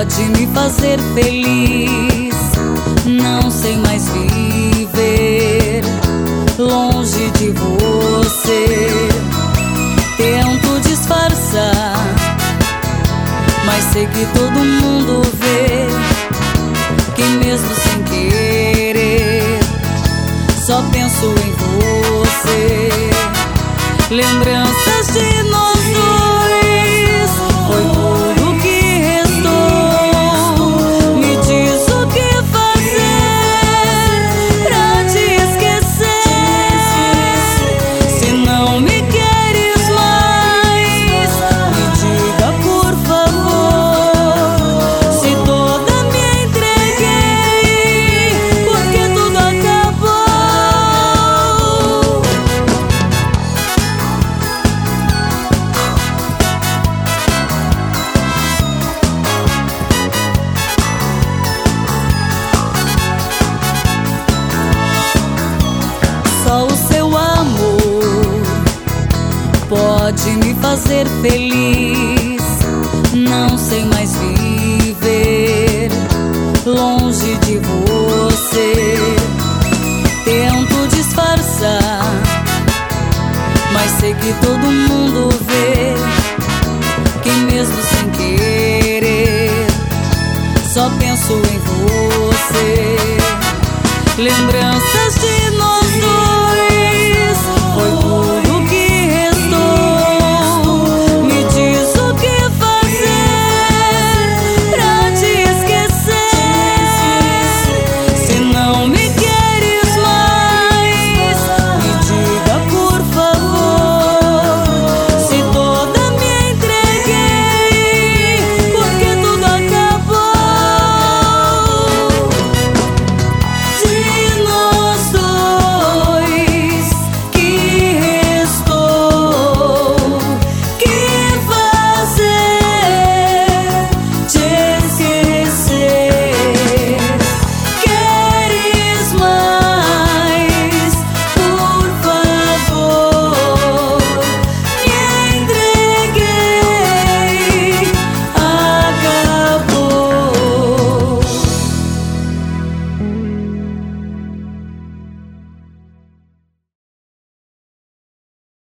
pode me fazer feliz. Não sei mais viver longe de você. Tento disfarçar, mas sei que todo mundo vê que mesmo sem querer só penso em você. Lembranças de nós dois foi tudo que restou. Me diz o que fazer pra te esquecer. Se não me queres mais, me diga por favor. Se toda me entreguei, porque tudo acabou. Só o seu amor pode me fazer feliz. Não sei mais viver longe de você. Tento disfarçar, mas sei que todo mundo vê que mesmo sem querer só penso em você. Lembrança